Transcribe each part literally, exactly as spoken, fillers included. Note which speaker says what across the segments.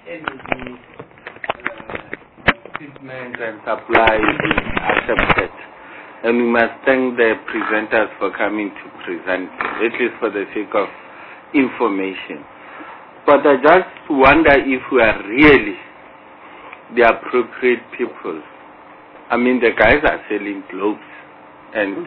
Speaker 1: energy uh, shipment and supply is accepted. And we must thank the presenters for coming to present, at least for the sake of information. But I just wonder if we are really the appropriate people. I mean, the guys are selling globes, and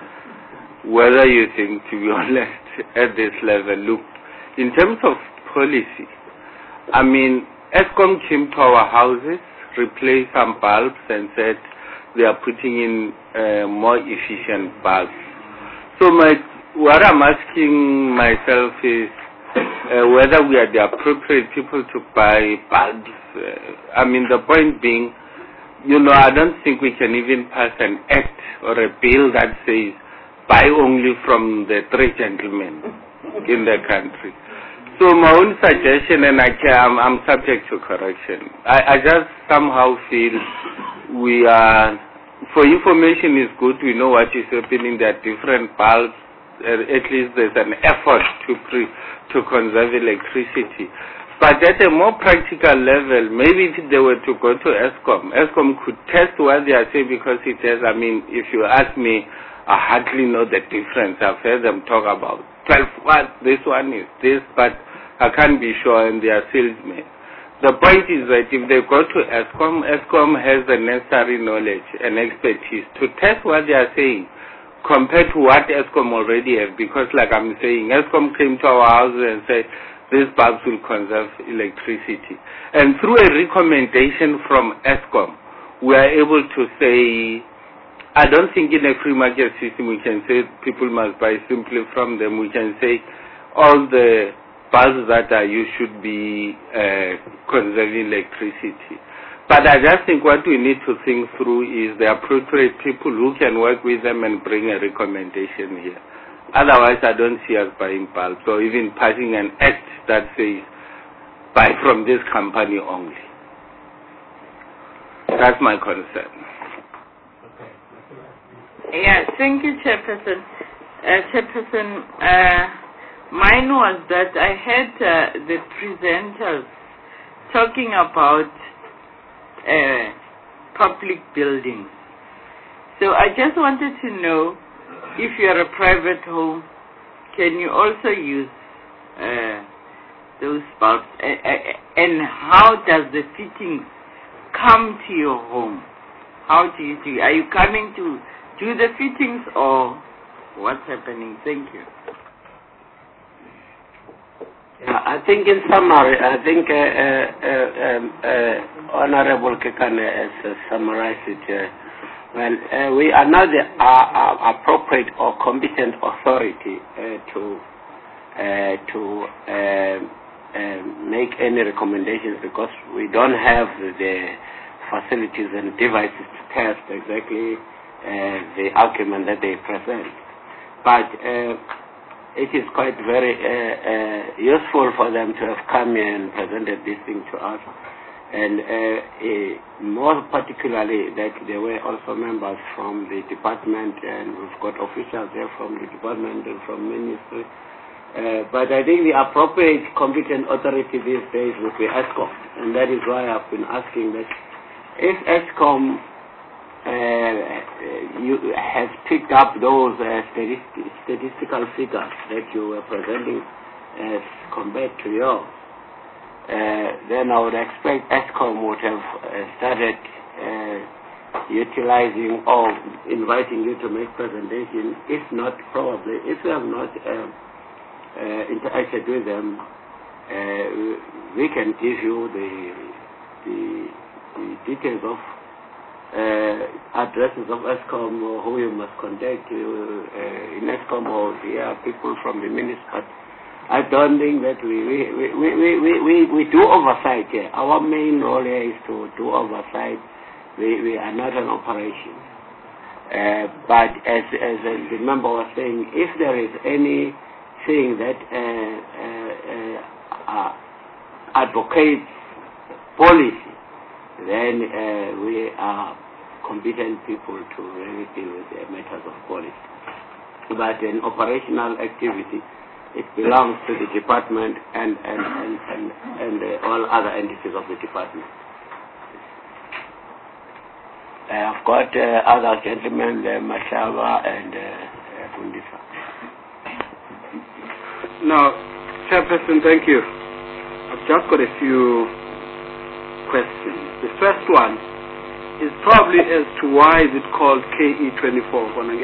Speaker 1: whether you think, to be honest, at this level, look, in terms of policy, I mean, Eskom came to our houses, replaced some bulbs, and said they are putting in uh, more efficient bulbs. So my, what I'm asking myself is uh, whether we are the appropriate people to buy bulbs. Uh, I mean, the point being, you know, I don't think we can even pass an act or a bill that says buy only from the three gentlemen in the country. So my own suggestion, and I can, I'm, I'm subject to correction, I, I just somehow feel we are, for information is good, we know what is happening, there are different bulbs, uh, at least there's an effort to, pre, to conserve electricity. But at a more practical level, maybe if they were to go to Eskom, Eskom could test what they are saying, because it has, I mean, if you ask me, I hardly know the difference. I've heard them talk about twelve watts, this one is this, but I can't be sure, and they are salesmen. The point is that if they go to Eskom, Eskom has the necessary knowledge and expertise to test what they are saying compared to what Eskom already has, because like I'm saying, Eskom came to our houses and said, these bulbs will conserve electricity. And through a recommendation from Eskom, we are able to say, I don't think in a free market system we can say people must buy simply from them. We can say all the bulbs that are used should be uh, conserving electricity. But I just think what we need to think through is the appropriate people who can work with them and bring a recommendation here. Otherwise, I don't see us buying bulbs or even passing an act that says buy from this company only. That's my concern.
Speaker 2: Yeah, thank you, Chairperson. Uh, Chairperson, uh, mine was that I heard uh, the presenters talking about uh, public buildings. So I just wanted to know, if you are a private home, can you also use uh, those bulbs? Uh, uh, and how does the fittings come to your home? How do you do? Are you coming to do the fittings, or what's happening? Thank you.
Speaker 3: Yeah, I think in summary, I think uh, uh, uh, um, uh, Honorable Kekana has uh, summarized it. Uh, well, uh, we are not the uh, uh, appropriate or competent authority uh, to uh, to uh, uh, make any recommendations, because we don't have the facilities and devices to test exactly Uh, the argument that they present. But uh, it is quite very uh, uh, useful for them to have come here and presented this thing to us. And uh, uh, more particularly that there were also members from the department, and we've got officials there from the department and from ministry. Uh, but I think the appropriate competent authority these days would be Eskom. And that is why I've been asking that if Eskom Uh, you have picked up those uh, statistic, statistical figures that you were presenting as compared to yours, uh, then I would expect Eskom would have uh, started uh, utilizing or inviting you to make presentation. If not, probably, if you have not uh, uh, interacted with them, uh, we can give you the, the, the details of Uh, addresses of Eskom, or who you must contact uh, uh, in Eskom, or yeah, people from the ministry. I don't think that we we, we, we, we, we, we do oversight here. Our main role here is to do oversight. We, we are not an operation. Uh, but as, as the member was saying, if there is anything that uh, uh, uh, uh, advocates policy, then uh, we are competent people to really deal with the matters of policy. But in operational activity, it belongs to the department and, and, and, and, and uh, all other entities of the department. I have got uh, other gentlemen, uh, Mashava and uh, Fundisa.
Speaker 4: Now, Chairperson, thank you. I've just got a few questions. The first one is probably as to why is it called K E twenty-four? Why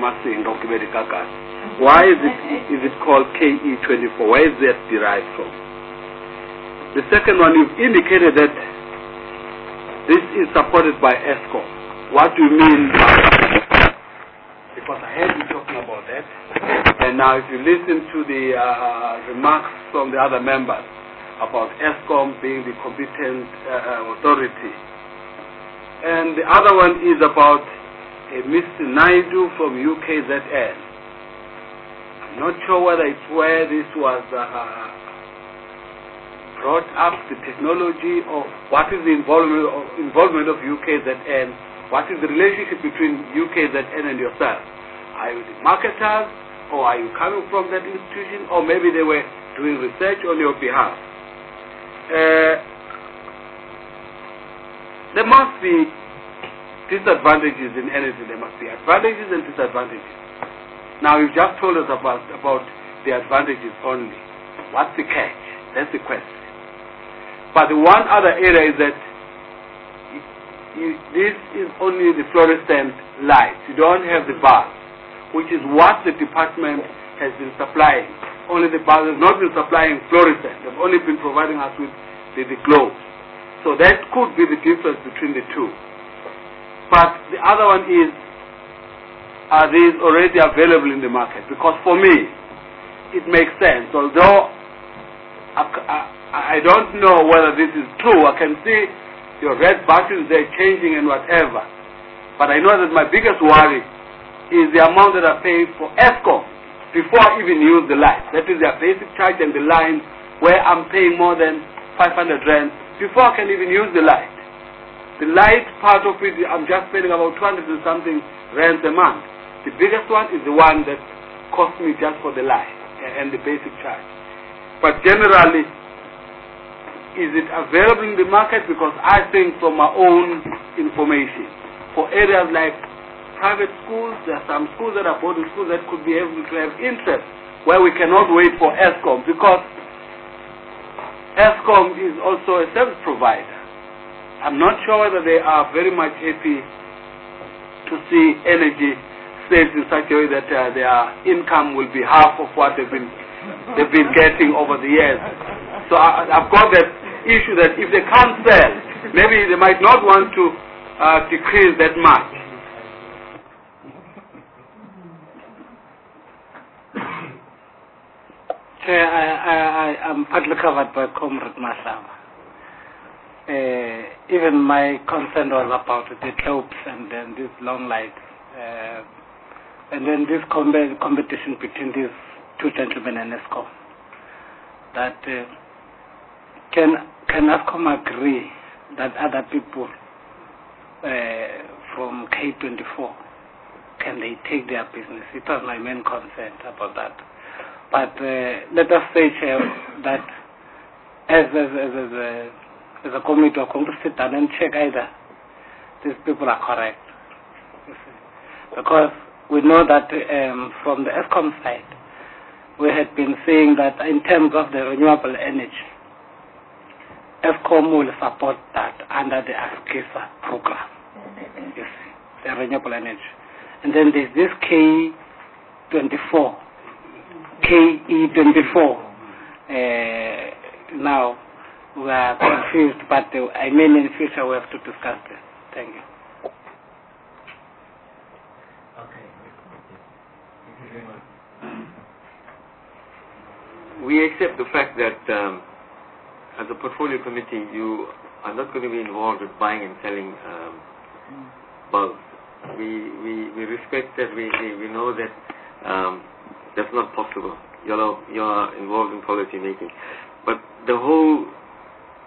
Speaker 4: is it, is it called K E twenty-four? Where is that derived from? The second one, you've indicated that this is supported by ESCOM. What do you mean by that? Because I heard you talking about that. And now if you listen to the uh, remarks from the other members about ESCOM being the competent uh, authority. And the other one is about a Mister Naidu from U K Z N. I'm not sure whether it's where this was uh, brought up, the technology, or what is the involvement of, involvement of U K Z N. What is the relationship between U K Z N and yourself? Are you the marketers, or are you coming from that institution, or maybe they were doing research on your behalf? Uh, there must be disadvantages in anything. There must be advantages and disadvantages. Now, you've just told us about, about the advantages only. What's the catch? That's the question. But the one other area is that you, this is only the fluorescent lights. You don't have the bulbs, which is what the department has been supplying. Only the bulbs have not been supplying fluorescent. They've only been providing us with the, the globes. So that could be the difference between the two. But the other one is, are these already available in the market? Because for me, it makes sense. Although I, I, I don't know whether this is true. I can see your red buttons, they're changing and whatever. But I know that my biggest worry is the amount that I pay for ESCOM before I even use the light. That is their basic charge and the line where I'm paying more than five hundred rand before I can even use the light. The light part of it, I'm just spending about two hundred and something rands a month. The biggest one is the one that costs me just for the light and the basic charge. But generally, is it available in the market? Because I think from my own information, for areas like private schools, there are some schools that are boarding schools that could be able to have interest where we cannot wait for ESCOM, because ESCOM is also a service provider. I'm not sure whether they are very much happy to see energy saved in such a way that uh, their income will be half of what they've been they've been getting over the years. So I, I've got that issue that if they can't sell, maybe they might not want to uh, decrease that much.
Speaker 5: Chair, I, I, I am partly covered by Comrade Mahlaba. Uh, even my concern was about the globes and then these long lights. Uh, and then this com competition between these two gentlemen and ESCOM. That uh, can, can ESCOM agree that other people uh, from K twenty-four, can they take their business? It was my main concern about that. But uh, let us say, Chair, that as, as, as, as, a, as a committee, we're going to sit down and check either these people are correct. You see. Because we know that um, from the ESCOM side, we had been saying that in terms of the renewable energy, ESCOM will support that under the ASKISA program, you see, the renewable energy. And then there's this K twenty-four. K E twenty-four. Uh, now we are confused, but uh, I mean in future we have to discuss this. Thank you.
Speaker 6: Okay.
Speaker 7: We accept the fact that um, as a portfolio committee you are not going to be involved with buying and selling um, bulbs. We, we, we respect that, we, we, we know that um, that's not possible. You're, you're involved in policy making. But the whole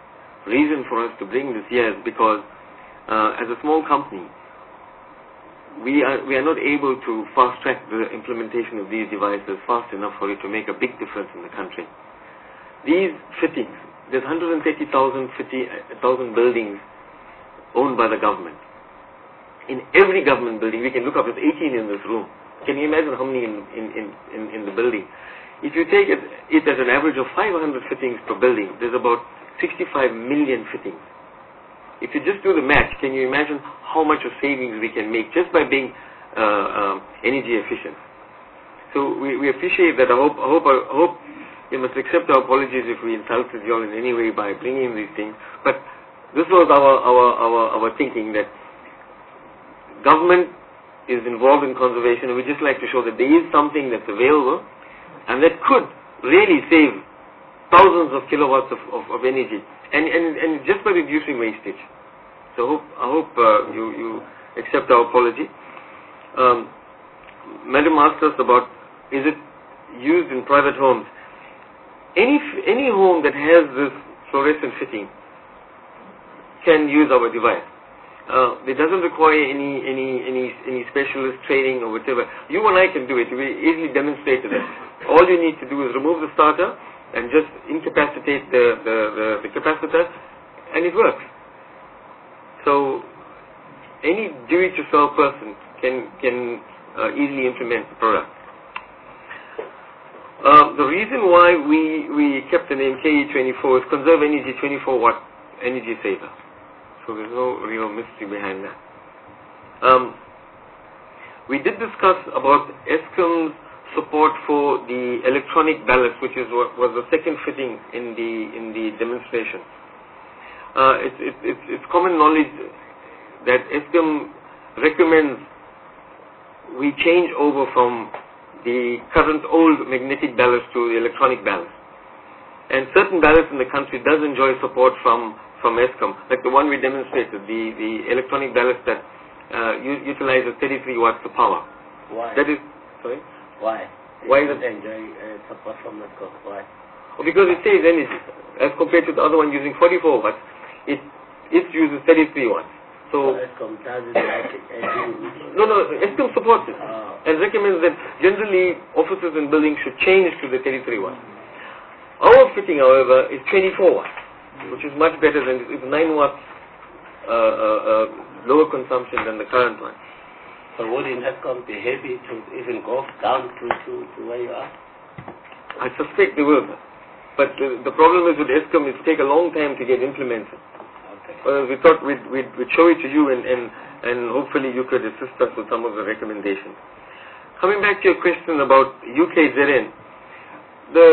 Speaker 7: reason for us to bring this here is because uh, as a small company, we are we are not able to fast track the implementation of these devices fast enough for it to make a big difference in the country. These fittings, there's one hundred thirty thousand buildings owned by the government. In every government building, we can look up, there's eighteen in this room. Can you imagine how many in, in, in, in, in the building? If you take it, it as an average of five hundred fittings per building, there's about sixty-five million fittings. If you just do the math, can you imagine how much of savings we can make just by being uh, um, energy efficient? So we, we appreciate that. I hope, I hope, I hope you must accept our apologies if we insulted you all in any way by bringing these things. But this was our, our, our, our thinking, that government is involved in conservation, and we just like to show that there is something that's available and that could really save thousands of kilowatts of, of, of energy, and, and, and just by reducing wastage. So I hope, I hope uh, you, you accept our apology. Um, Madam asked us about, is it used in private homes? Any, any home that has this fluorescent fitting can use our device. Uh, it doesn't require any, any, any, any specialist training or whatever. You and I can do it. We easily demonstrated it. All you need to do is remove the starter and just incapacitate the, the, the, the capacitor, and it works. So any do-it-yourself person can, can uh, easily implement the product. Uh, the reason why we, we kept the name K E twenty-four is conserve energy, twenty-four watt energy saver. So there's no real mystery behind that. Um, we did discuss about Eskom's support for the electronic ballast, which is what was the second fitting in the in the demonstration. Uh, it's, it, it's, it's common knowledge that Eskom recommends we change over from the current old magnetic ballast to the electronic ballast. And certain ballast in the country does enjoy support from from Eskom, like the one we demonstrated, the, the electronic ballast that uh, utilizes thirty-three watts of power.
Speaker 3: Why?
Speaker 7: That is, sorry?
Speaker 3: Why?
Speaker 7: Why is it
Speaker 3: enjoy uh, support from Eskom? Why?
Speaker 7: Oh, because it saves energy. As compared to the other one using forty-four watts, it, it uses thirty-three watts. So,
Speaker 3: so Eskom doesn't like it.
Speaker 7: No, no, Eskom supports it
Speaker 3: oh.
Speaker 7: and recommends that generally offices and buildings should change to the thirty-three watts. Our fitting, however, is twenty-four watts. Which is much better than, it's nine watts uh, uh, uh, lower consumption than the current one.
Speaker 3: So wouldn't Eskom be happy to even go down to, to, to where you are?
Speaker 7: I suspect they will. But the, the problem is with Eskom, it will take a long time to get implemented.
Speaker 3: Okay.
Speaker 7: Well, we thought we'd, we'd, we'd show it to you, and, and, and hopefully you could assist us with some of the recommendations. Coming back to your question about U K Z N, the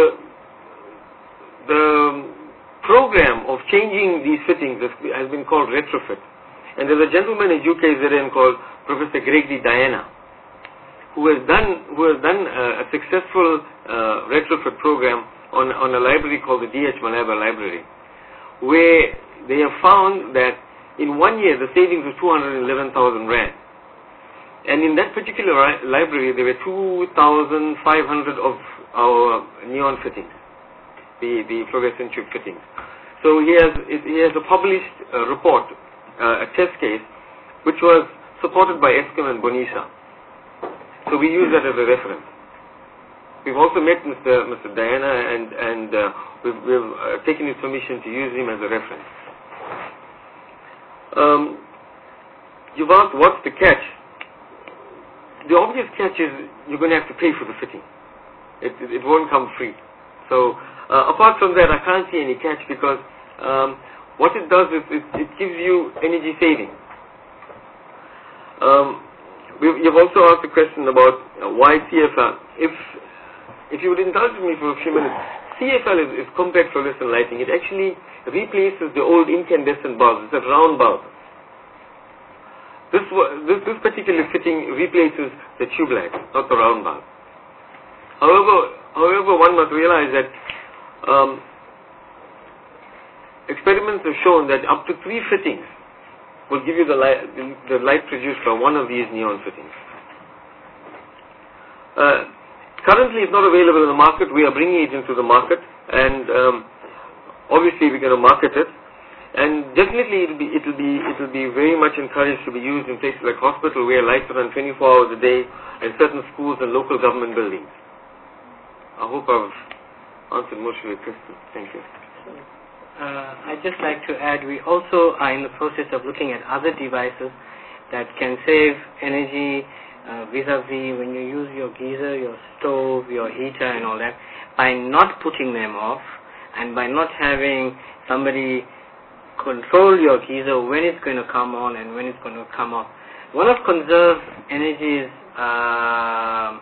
Speaker 7: the program of changing these fittings has been called retrofit. And there's a gentleman in U K Z N called Professor Gregory Diana, who has done who has done uh, a successful uh, retrofit program on, on a library called the D H Malaba Library, where they have found that in one year the savings was two hundred eleven thousand rand. And in that particular ri- library there were two thousand five hundred of our neon fittings, the, the fluorescent tube fittings. So he has, he has a published uh, report, uh, a test case, which was supported by Eskom and Bonisa. So we use that as a reference. We've also met Mister Mister Diana, and, and uh, we've, we've uh, taken his permission to use him as a reference. Um, you've asked what's the catch. The obvious catch is you're going to have to pay for the fitting. It, it, it won't come free. So uh, apart from that, I can't see any catch, because um, what it does is it, it gives you energy saving. Um, we've, you've also asked a question about uh, why C F L. If if you would indulge me for a few minutes, C F L is, is compact fluorescent lighting. It actually replaces the old incandescent bulbs. It's a round bulb. This, this, this particular fitting replaces the tube light, not the round bulb. However, however, one must realize that um, experiments have shown that up to three fittings will give you the light, the, the light produced by one of these neon fittings. Uh, currently, it's not available in the market. We are bringing it into the market, and um, obviously we're going to market it. And definitely it'll be it'll be it'll be very much encouraged to be used in places like hospital where lights are on twenty-four hours a day, and certain schools and local government buildings. I hope I've answered most of your questions. Thank you.
Speaker 6: Uh, I'd just like to add, we also are in the process of looking at other devices that can save energy uh, vis-a-vis when you use your geyser, your stove, your heater and all that, by not putting them off and by not having somebody control your geyser when it's going to come on and when it's going to come off. One of conserve energy's uh,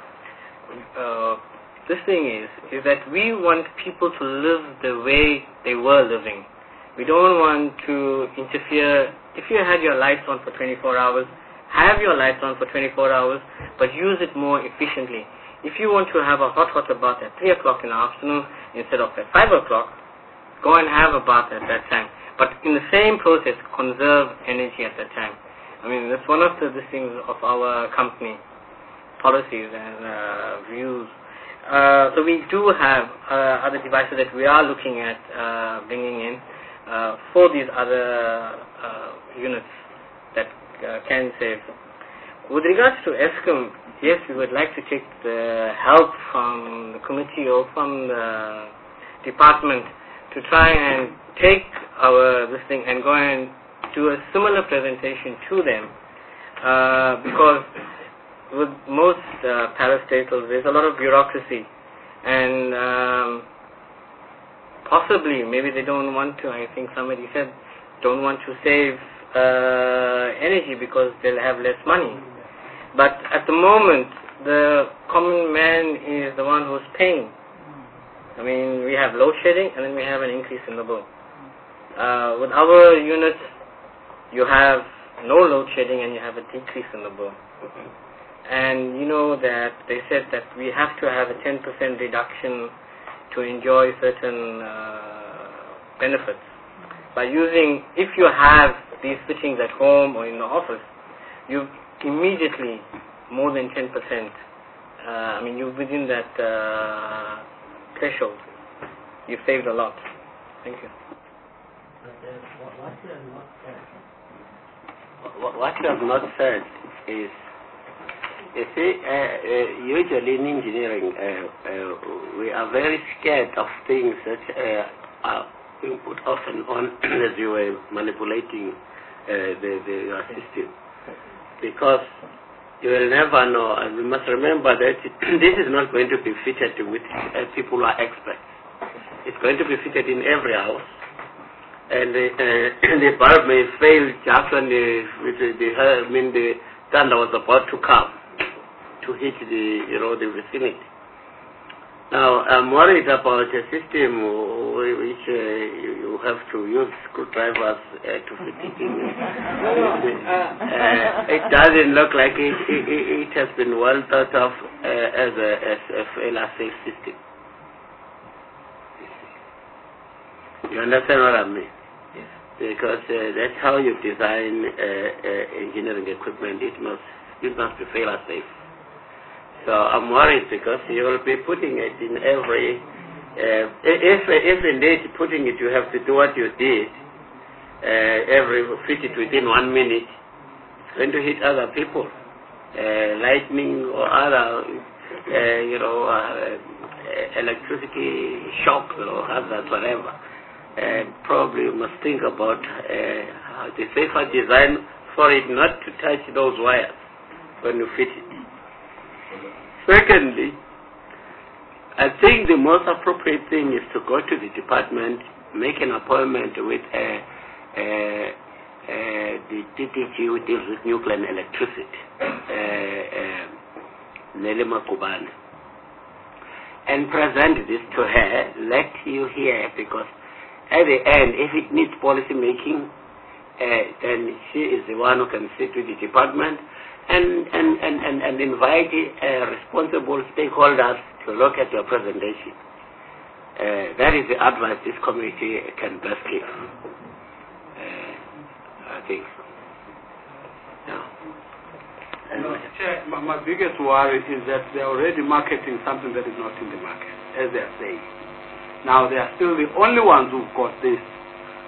Speaker 6: uh, this thing is, is that we want people to live the way they were living. We don't want to interfere. If you had your lights on for twenty-four hours, have your lights on for twenty-four hours, but use it more efficiently. If you want to have a hot water bath at three o'clock in the afternoon instead of at five o'clock, go and have a bath at that time. But in the same process, conserve energy at that time. I mean, that's one of the, the things of our company policies and uh, views. Uh, so we do have uh, other devices that we are looking at uh, bringing in uh, for these other uh, units that uh, can save. With regards to ESCOM, yes, we would like to take the help from the committee or from the department to try and take our this thing and go and do a similar presentation to them uh, because with most uh, parastatals, there's a lot of bureaucracy, and um, possibly, maybe they don't want to, I think somebody said, don't want to save uh, energy because they'll have less money. But at the moment, the common man is the one who's paying. I mean, we have load shedding, and then we have an increase in the bill. Uh, with our units, you have no load shedding, and you have a decrease in the bill. And you know that they said that we have to have a ten percent reduction to enjoy certain uh, benefits. By using, if you have these fittings at home or in the office, you immediately more than ten percent. Uh, I mean, you're within that uh, threshold. You've saved a lot. Thank you.
Speaker 3: What you have not said is, you see, uh, uh, usually in engineering, uh, uh, we are very scared of things that uh, are being put off and on as you were manipulating uh, the, the your system. Because you will never know, and we must remember that this is not going to be fitted with uh, people who are experts. It's going to be fitted in every house. And the, uh, the bulb may fail just when the, the, the, I mean, the thunder was about to come to hit the, you know, the vicinity. Now, I'm worried about a system which uh, you have to use screwdrivers uh, to fit it in. uh, it doesn't look like it, it, it has been well thought of uh, as a, as a fail-safe system. You understand what I mean?
Speaker 6: Yes. Because
Speaker 3: uh, that's how you design uh, uh, engineering equipment. It must, it must be fail-safe. So I'm worried because you will be putting it in every, uh, if, if indeed putting it, you have to do what you did, uh, every, fit it within one minute, it's going to hit other people, uh, lightning or other, uh, you know, uh, electricity shock or hazards, whatever. Uh, probably you must think about uh, the safer design for it not to touch those wires when you fit it. Secondly, I think the most appropriate thing is to go to the department, make an appointment with uh, uh, uh, the D T G who deals with nuclear and electricity, uh, uh, Nelima Kubana, and present this to her, let you hear, because at the end, if it needs policy making, uh, then she is the one who can sit with the department and, and, and, and, and invite uh, responsible stakeholders to look at your presentation. Uh, that is the advice this committee can best give. Uh, I think so. Yeah.
Speaker 4: No, Chair, my, my biggest worry is that they're already marketing something that is not in the market, as they are saying. Now, they are still the only ones who've got this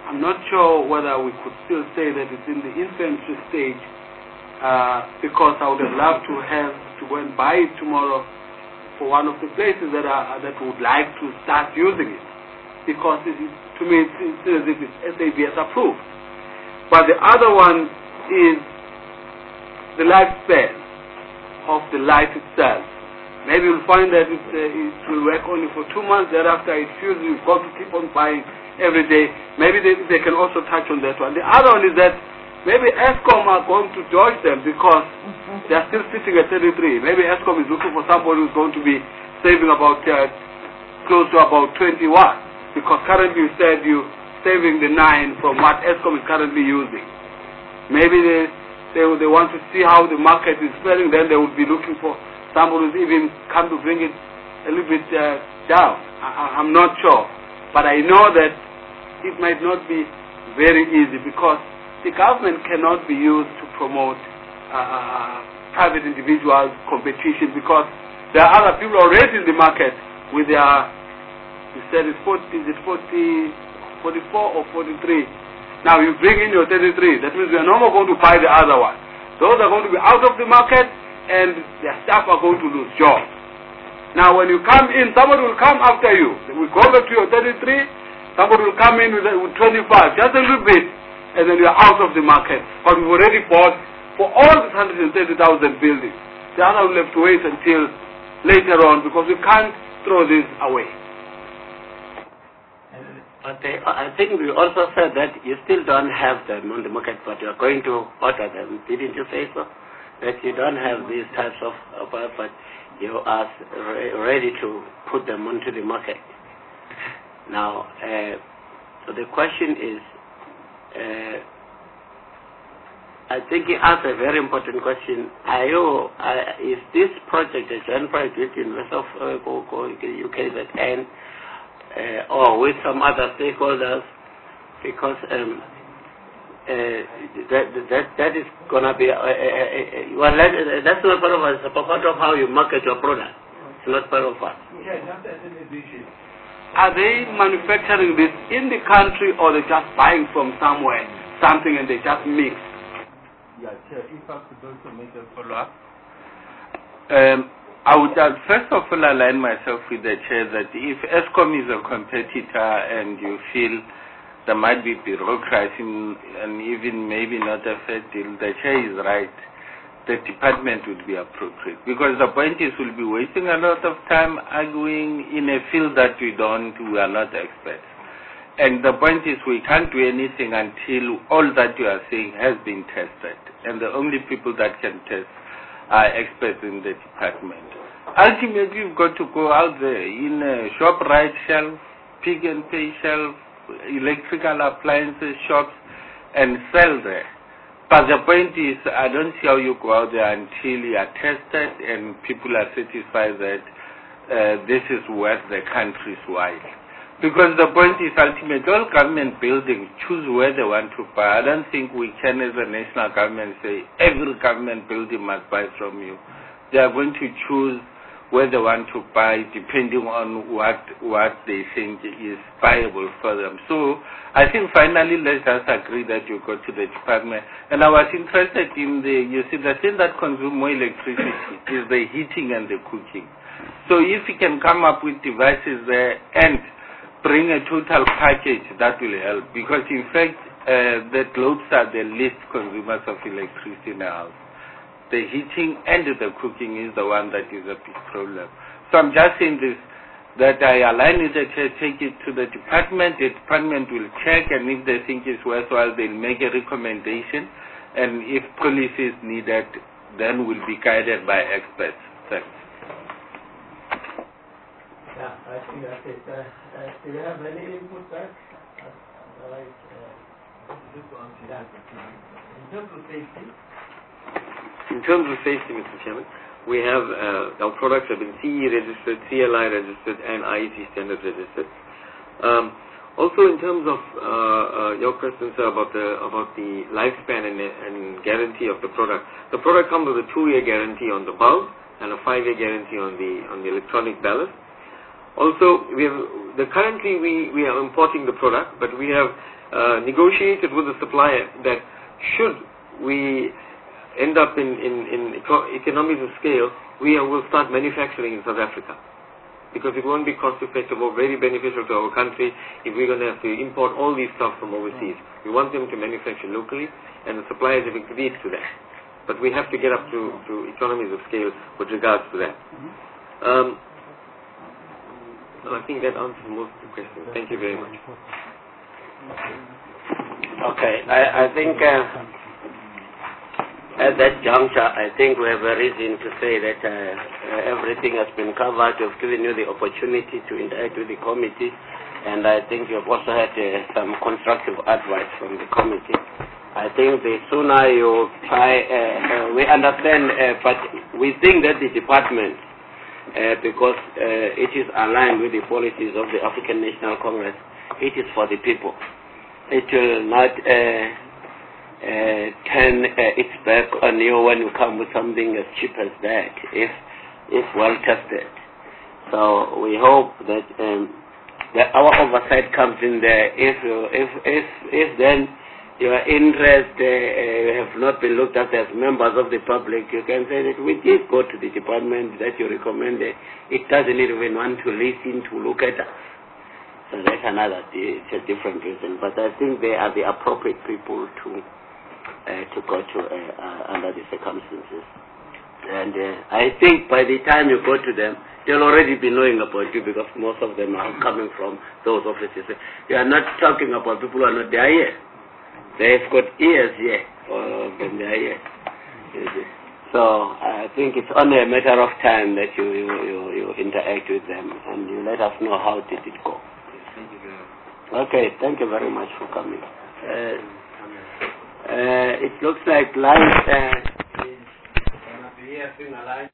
Speaker 4: I'm not sure whether we could still say that it's in the infancy stage, uh, because I would have loved to have to go and buy it tomorrow for one of the places that are that would like to start using it, because it is, to me it's, it's as if it's S A B S approved. But the other one is the lifespan of the light itself. Maybe you'll find that it, uh, it will work only for two months. Thereafter it fuses. You've got to keep on buying every day. Maybe they, they can also touch on that one. The other one is that maybe ESCOM are going to dodge them because mm-hmm. they are still sitting at thirty-three. Maybe ESCOM is looking for somebody who's going to be saving about uh, close to about twenty watts, because currently you said you're saving the nine from what ESCOM is currently using. Maybe they, they, they want to see how the market is faring, then they will be looking for somebody who's even come to bring it a little bit uh, down. I, I'm not sure. But I know that it might not be very easy, because the government cannot be used to promote uh, private individuals' competition, because there are other people already in the market with their, you said it's forty, is it forty, forty-four or forty-three? Now you bring in your thirty-three, that means we are no more going to buy the other one. Those are going to be out of the market, and their staff are going to lose jobs. Now when you come in, somebody will come after you. We go back to your thirty-three, somebody will come in with, with twenty-five, just a little bit, and then you are out of the market. But we've already bought for all the one hundred thirty thousand buildings. The other will have to wait until later on, because we can't throw this away.
Speaker 3: But uh, I think we also said that you still don't have them on the market, but you are going to order them. Didn't you say so? That you don't have these types of, of but you are re ready to put them onto the market. Now, uh, so the question is, uh, I think you asked a very important question. Are you, uh, is this project a joint project with the University of uh, U K Z N uh, or with some other stakeholders? Because um, uh, that, that, that is going to be, uh, uh, uh, well, that, that's not part of us. It's part of how you market your product. It's not part of us.
Speaker 4: Are they manufacturing this in the country, or they're just buying from somewhere something and they just mix?
Speaker 1: Yeah, Chair, if I could also make a follow-up. Um, I would uh, first of all align myself with the Chair that if ESCOM is a competitor and you feel there might be bureaucracy and even maybe not a fair deal, the Chair is right. The department would be appropriate, because the point is we'll be wasting a lot of time arguing in a field that we don't, we are not experts. And the point is we can't do anything until all that you are saying has been tested. And the only people that can test are experts in the department. Ultimately, you've got to go out there in a ShopRite shelf, Pick and Pay shelf, electrical appliances shops, and sell there. But the point is, I don't see how you go out there until you are tested and people are satisfied that uh, this is worth the country's while. Because the point is, ultimately, all government buildings choose where they want to buy. I don't think we can, as a national government, say every government building must buy from you. They are going to choose where they want to buy depending on what what they think is viable for them. So I think finally let's just agree that you go to the department. And I was interested in the, you see, the thing that consumes more electricity is the heating and the cooking. So if you can come up with devices there and bring a total package, that will help. Because in fact, uh, the globes are the least consumers of electricity in the house. The heating and the cooking is the one that is a big problem. So I'm just saying this, that I align with the chair, take it to the department, the department will check, and if they think it's worthwhile, they'll make a recommendation, and if policy is needed, then we'll be guided by experts. Thanks.
Speaker 8: Yeah, I think that's it. Uh, uh, do you have any input back? Otherwise, uh, just to answer that. In terms of safety,
Speaker 7: In terms of safety, Mister Chairman, we have uh, our products have been C E registered, C L I registered, and I E C standard registered. Um, also, in terms of uh, uh, your question, sir, about the about the lifespan and, and guarantee of the product, the product comes with a two-year guarantee on the bulb and a five-year guarantee on the on the electronic ballast. Also, we have the currently we we are importing the product, but we have uh, negotiated with the supplier that should we end up in, in, in eco- economies of scale, we will start manufacturing in South Africa. Because it won't be cost effective or very beneficial to our country if we're going to have to import all these stuff from overseas. We want them to manufacture locally, and the suppliers have agreed to that. But we have to get up to, to economies of scale with regards to that. Um, I think that answers most of the questions. Thank you very much.
Speaker 3: Okay, I, I think uh, at that juncture, I think we have a reason to say that uh, uh, everything has been covered. We've given you the opportunity to interact with the committee, and I think you've also had uh, some constructive advice from the committee. I think the sooner you try, uh, uh, we understand, uh, but we think that the department, uh, because uh, it is aligned with the policies of the African National Congress, it is for the people. It will not uh, Uh, turn uh, its back on you when you come with something as cheap as that, if if well tested. So we hope that um, that our oversight comes in there. If you, if if if then your interest uh, uh, have not been looked at as members of the public, you can say that we did go to the department that you recommended. It doesn't even want to listen to look at us. So that's another, it's a different reason. But I think they are the appropriate people to. Uh, to go to uh, uh, under the circumstances. And uh, I think by the time you go to them, they'll already be knowing about you because most of them are coming from those offices. You are not talking about people who are not there yet. They've got ears here, or when they are here. So I think it's only a matter of time that you, you, you, you interact with them and you let us know how did it go.
Speaker 7: Thank you very much.
Speaker 3: Okay, thank you very much for coming. Uh, Uh, it looks like life uh, is going to be here soon.